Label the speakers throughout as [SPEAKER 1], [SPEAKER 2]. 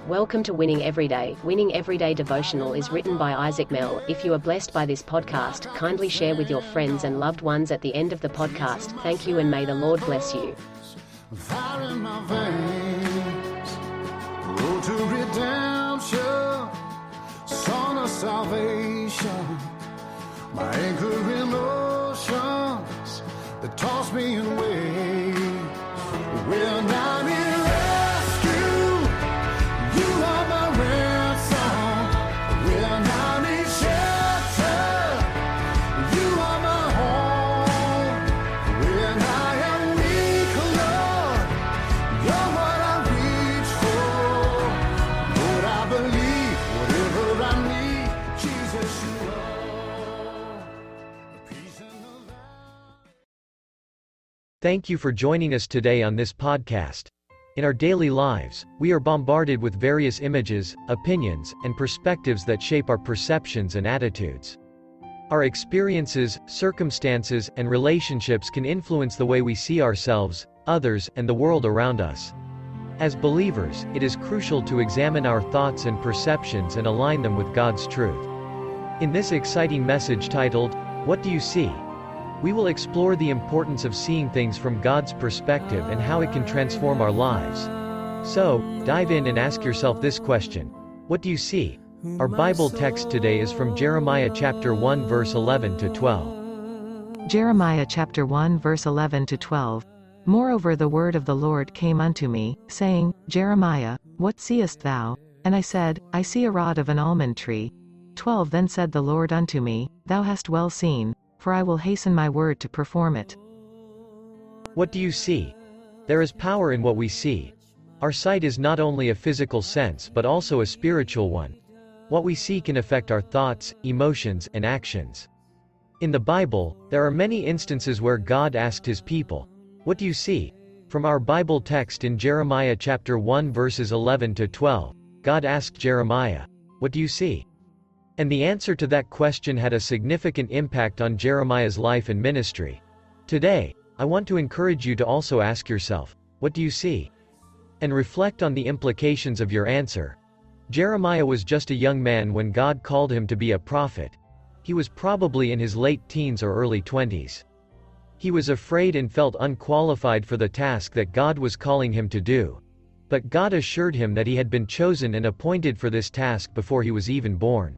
[SPEAKER 1] Welcome to Winning Everyday. Winning Everyday devotional is written by Isaac Mell. If you are blessed by this podcast, kindly share with your friends and loved ones at the end of the podcast. Thank you and may the Lord bless you.
[SPEAKER 2] Fire in my veins, road to redemption, song of salvation, my anchor in oceans that toss me in waves. When I'm in rescue, you are my ransom. When I'm in shelter, you are my home. When I am weak, Lord, you're what I reach for. Lord, I believe whatever I need, Jesus, you are. Peace in the valley.
[SPEAKER 3] Thank you for joining us today on this podcast. In our daily lives, we are bombarded with various images, opinions, and perspectives that shape our perceptions and attitudes. Our experiences, circumstances, and relationships can influence the way we see ourselves, others, and the world around us. As believers, it is crucial to examine our thoughts and perceptions and align them with God's truth. In this exciting message titled, "What Do You See?" we will explore the importance of seeing things from God's perspective and how it can transform our lives. So, dive in and ask yourself this question: what do you see? Our Bible text today is from Jeremiah chapter 1 verse 11 to 12.
[SPEAKER 4] Jeremiah chapter 1 verse 11 to 12. Moreover the word of the Lord came unto me, saying, Jeremiah, what seest thou? And I said, I see a rod of an almond tree. 12 Then said the Lord unto me, Thou hast well seen, for I will hasten my word to perform it.
[SPEAKER 3] What do you see? There is power in what we see. Our sight is not only a physical sense but also a spiritual one. What we see can affect our thoughts, emotions, and actions. In the Bible, there are many instances where God asked his people, "What do you see?" From our Bible text in Jeremiah chapter 1 verses 11 to 12, God asked Jeremiah, "What do you see?" And the answer to that question had a significant impact on Jeremiah's life and ministry. Today, I want to encourage you to also ask yourself, what do you see? And reflect on the implications of your answer. Jeremiah was just a young man when God called him to be a prophet. He was probably in his late teens or early 20s. He was afraid and felt unqualified for the task that God was calling him to do. But God assured him that he had been chosen and appointed for this task before he was even born.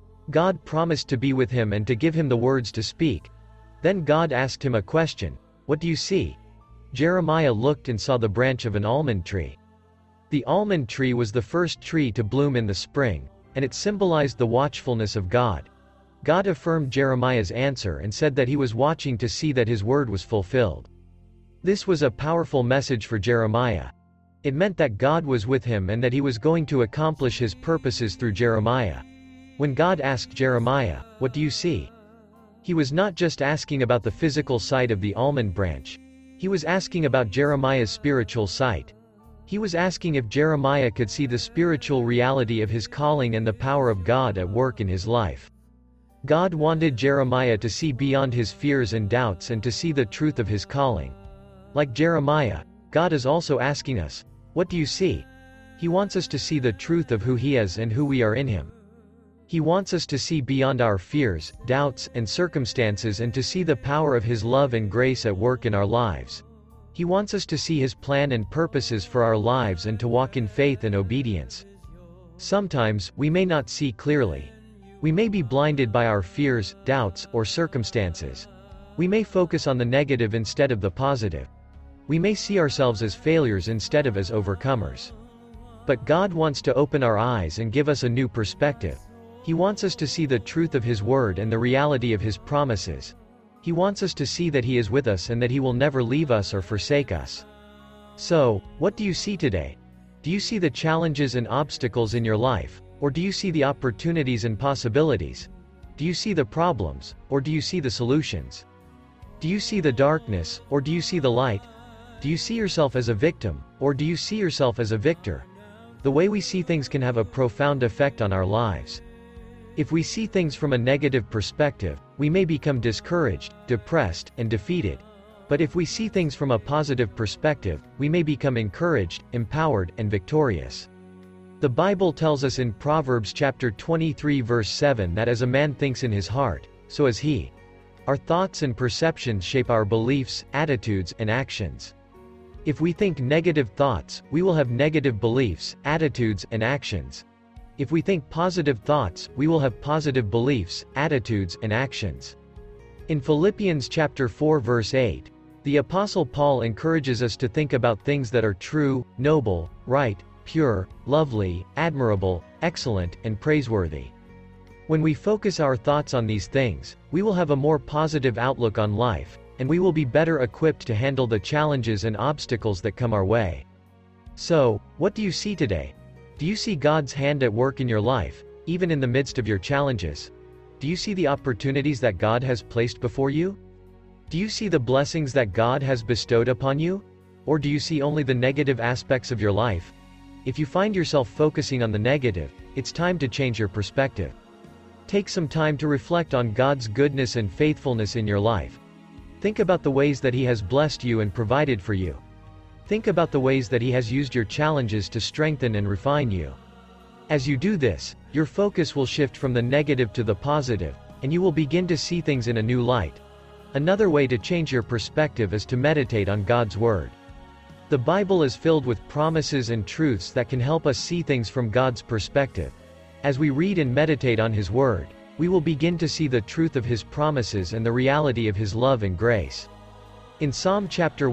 [SPEAKER 3] God promised to be with him and to give him the words to speak. Then God asked him a question, "What do you see?" Jeremiah looked and saw the branch of an almond tree. The almond tree was the first tree to bloom in the spring, and it symbolized the watchfulness of God. God affirmed Jeremiah's answer and said that he was watching to see that his word was fulfilled. This was a powerful message for Jeremiah. It meant that God was with him and that he was going to accomplish his purposes through Jeremiah. When God asked Jeremiah, "What do you see?" he was not just asking about the physical sight of the almond branch. He was asking about Jeremiah's spiritual sight. He was asking if Jeremiah could see the spiritual reality of his calling and the power of God at work in his life. God wanted Jeremiah to see beyond his fears and doubts and to see the truth of his calling. Like Jeremiah, God is also asking us, what do you see? He wants us to see the truth of who he is and who we are in him. He wants us to see beyond our fears, doubts, and circumstances and to see the power of his love and grace at work in our lives. He wants us to see his plan and purposes for our lives and to walk in faith and obedience. Sometimes, we may not see clearly. We may be blinded by our fears, doubts, or circumstances. We may focus on the negative instead of the positive. We may see ourselves as failures instead of as overcomers. But God wants to open our eyes and give us a new perspective. He wants us to see the truth of his word and the reality of his promises. He wants us to see that he is with us and that he will never leave us or forsake us. So, what do you see today? Do you see the challenges and obstacles in your life, or do you see the opportunities and possibilities? Do you see the problems, or do you see the solutions? Do you see the darkness, or do you see the light? Do you see yourself as a victim, or do you see yourself as a victor? The way we see things can have a profound effect on our lives. If we see things from a negative perspective, we may become discouraged, depressed, and defeated. But if we see things from a positive perspective, we may become encouraged, empowered, and victorious. The Bible tells us in Proverbs chapter 23 verse 7 that as a man thinks in his heart, so is he. Our thoughts and perceptions shape our beliefs, attitudes, and actions. If we think negative thoughts, we will have negative beliefs, attitudes, and actions. If we think positive thoughts, we will have positive beliefs, attitudes, and actions. In Philippians chapter 4 verse 8, the Apostle Paul encourages us to think about things that are true, noble, right, pure, lovely, admirable, excellent, and praiseworthy. When we focus our thoughts on these things, we will have a more positive outlook on life, and we will be better equipped to handle the challenges and obstacles that come our way. So, what do you see today? Do you see God's hand at work in your life, even in the midst of your challenges? Do you see the opportunities that God has placed before you? Do you see the blessings that God has bestowed upon you? Or do you see only the negative aspects of your life? If you find yourself focusing on the negative, it's time to change your perspective. Take some time to reflect on God's goodness and faithfulness in your life. Think about the ways that He has blessed you and provided for you. Think about the ways that He has used your challenges to strengthen and refine you. As you do this, your focus will shift from the negative to the positive, and you will begin to see things in a new light. Another way to change your perspective is to meditate on God's Word. The Bible is filled with promises and truths that can help us see things from God's perspective. As we read and meditate on His Word, we will begin to see the truth of His promises and the reality of His love and grace. In Psalm chapter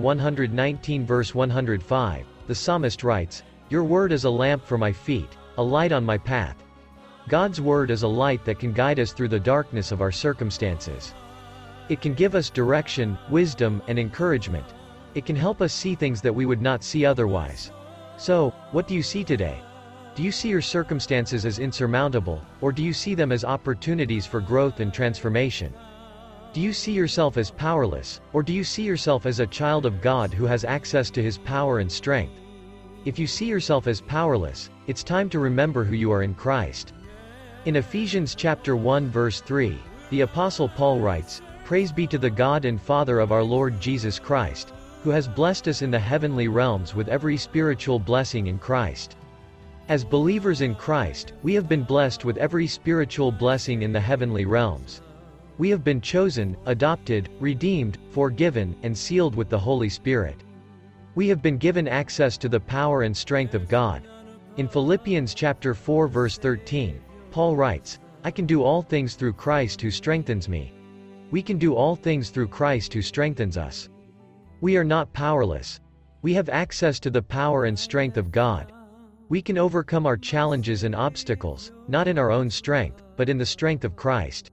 [SPEAKER 3] 119 verse 105, the psalmist writes, "Your word is a lamp for my feet, a light on my path." God's Word is a light that can guide us through the darkness of our circumstances. It can give us direction, wisdom, and encouragement. It can help us see things that we would not see otherwise. So, what do you see today? Do you see your circumstances as insurmountable, or do you see them as opportunities for growth and transformation? Do you see yourself as powerless, or do you see yourself as a child of God who has access to His power and strength? If you see yourself as powerless, it's time to remember who you are in Christ. In Ephesians chapter 1 verse 3, the Apostle Paul writes, "Praise be to the God and Father of our Lord Jesus Christ, who has blessed us in the heavenly realms with every spiritual blessing in Christ." As believers in Christ, we have been blessed with every spiritual blessing in the heavenly realms. We have been chosen, adopted, redeemed, forgiven, and sealed with the Holy Spirit. We have been given access to the power and strength of God. In Philippians chapter 4 verse 13, Paul writes, "I can do all things through Christ who strengthens me." We can do all things through Christ who strengthens us. We are not powerless. We have access to the power and strength of God. We can overcome our challenges and obstacles, not in our own strength, but in the strength of Christ.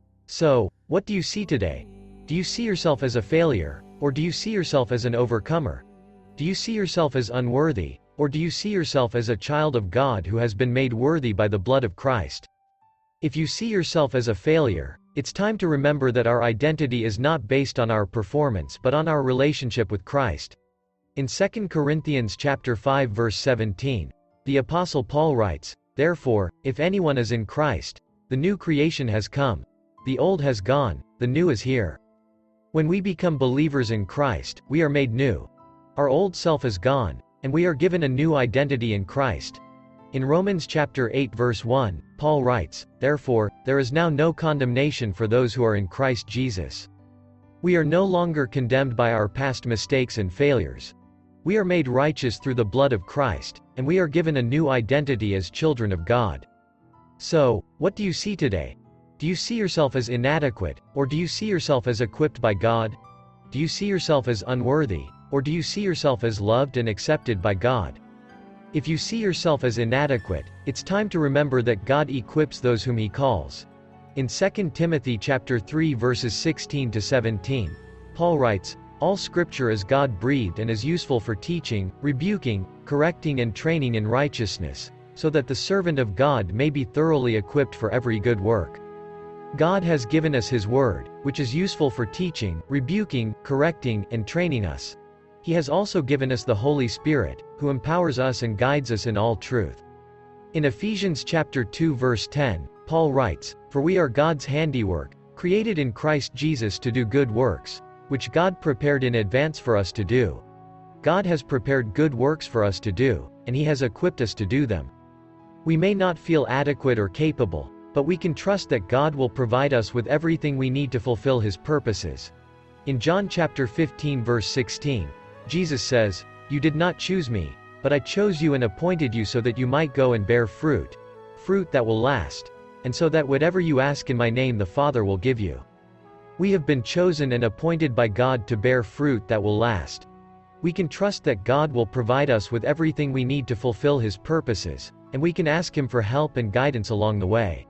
[SPEAKER 3] So, what do you see today? Do you see yourself as a failure, or do you see yourself as an overcomer? Do you see yourself as unworthy, or do you see yourself as a child of God who has been made worthy by the blood of Christ? If you see yourself as a failure, it's time to remember that our identity is not based on our performance but on our relationship with Christ. In 2 Corinthians chapter 5 verse 17, the Apostle Paul writes, "Therefore, if anyone is in Christ, the new creation has come. The old has gone, the new is here." When we become believers in Christ, we are made new. Our old self is gone, and we are given a new identity in Christ. In Romans chapter 8 verse 1, Paul writes, "Therefore, there is now no condemnation for those who are in Christ Jesus." We are no longer condemned by our past mistakes and failures. We are made righteous through the blood of Christ, and we are given a new identity as children of God. So, what do you see today? Do you see yourself as inadequate, or do you see yourself as equipped by God? Do you see yourself as unworthy, or do you see yourself as loved and accepted by God? If you see yourself as inadequate, it's time to remember that God equips those whom He calls. In 2 Timothy chapter 3 verses 16 to 17, Paul writes, "All scripture is God-breathed and is useful for teaching, rebuking, correcting and training in righteousness, so that the servant of God may be thoroughly equipped for every good work." God has given us His Word, which is useful for teaching, rebuking, correcting, and training us. He has also given us the Holy Spirit, who empowers us and guides us in all truth. In Ephesians chapter 2 verse 10, Paul writes, "For we are God's handiwork, created in Christ Jesus to do good works, which God prepared in advance for us to do." God has prepared good works for us to do, and He has equipped us to do them. We may not feel adequate or capable, but we can trust that God will provide us with everything we need to fulfill His purposes. In John chapter 15 verse 16, Jesus says, "You did not choose me, but I chose you and appointed you so that you might go and bear fruit, fruit that will last, and so that whatever you ask in my name the Father will give you." We have been chosen and appointed by God to bear fruit that will last. We can trust that God will provide us with everything we need to fulfill His purposes, and we can ask Him for help and guidance along the way.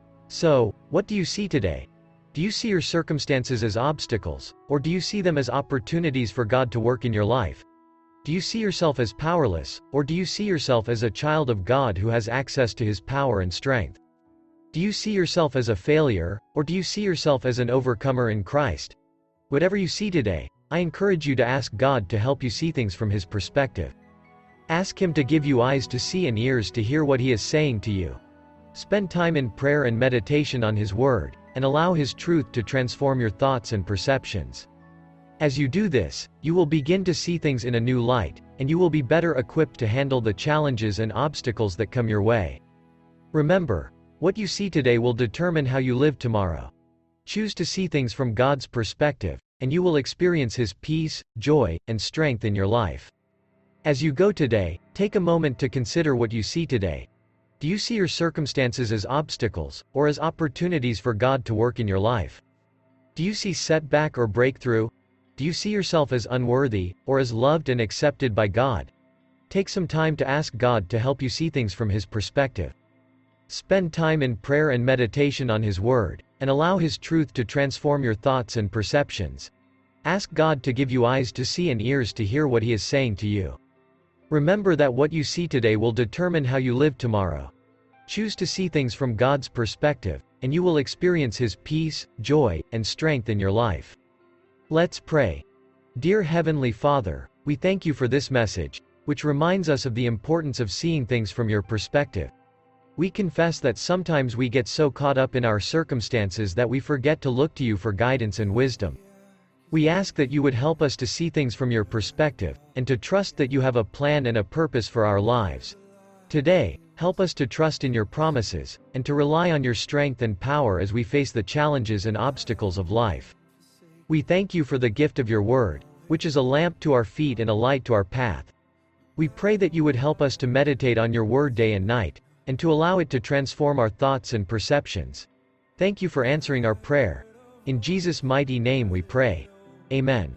[SPEAKER 3] So, what do you see today? Do you see your circumstances as obstacles, or do you see them as opportunities for God to work in your life? Do you see yourself as powerless, or do you see yourself as a child of God who has access to His power and strength? Do you see yourself as a failure, or do you see yourself as an overcomer in Christ? Whatever you see today, I encourage you to ask God to help you see things from His perspective. Ask Him to give you eyes to see and ears to hear what He is saying to you. Spend time in prayer and meditation on His Word, and allow His truth to transform your thoughts and perceptions. As you do this, you will begin to see things in a new light, and you will be better equipped to handle the challenges and obstacles that come your way. Remember, what you see today will determine how you live tomorrow. Choose to see things from God's perspective, and you will experience His peace, joy, and strength in your life. As you go today, take a moment to consider what you see today. Do you see your circumstances as obstacles, or as opportunities for God to work in your life? Do you see setback or breakthrough? Do you see yourself as unworthy, or as loved and accepted by God? Take some time to ask God to help you see things from His perspective. Spend time in prayer and meditation on His Word, and allow His truth to transform your thoughts and perceptions. Ask God to give you eyes to see and ears to hear what He is saying to you. Remember that what you see today will determine how you live tomorrow. Choose to see things from God's perspective, and you will experience His peace, joy, and strength in your life. Let's pray. Dear Heavenly Father, we thank you for this message, which reminds us of the importance of seeing things from your perspective. We confess that sometimes we get so caught up in our circumstances that we forget to look to you for guidance and wisdom. We ask that you would help us to see things from your perspective, and to trust that you have a plan and a purpose for our lives. Today, help us to trust in your promises, and to rely on your strength and power as we face the challenges and obstacles of life. We thank you for the gift of your word, which is a lamp to our feet and a light to our path. We pray that you would help us to meditate on your word day and night, and to allow it to transform our thoughts and perceptions. Thank you for answering our prayer. In Jesus' mighty name we pray. Amen.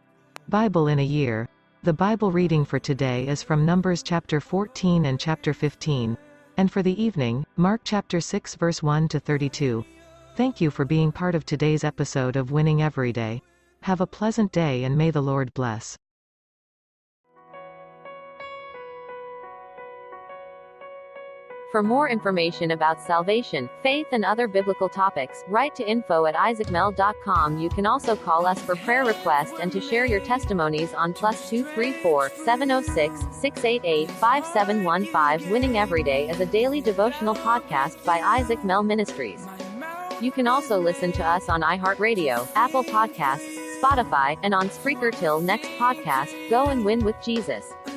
[SPEAKER 4] Bible in a year. The Bible reading for today is from Numbers chapter 14 and chapter 15. And for the evening, Mark chapter 6 verse 1 to 32. Thank you for being part of today's episode of Winning Every Day. Have a pleasant day and may the Lord bless.
[SPEAKER 5] For more information about salvation, faith and other biblical topics, write to info@isaacmel.com. You can also call us for prayer requests and to share your testimonies on +234 706 688 5715. Winning Everyday is a daily devotional podcast by Isaac Mel Ministries. You can also listen to us on iHeartRadio, Apple Podcasts, Spotify, and on Spreaker. Till next podcast, go and win with Jesus.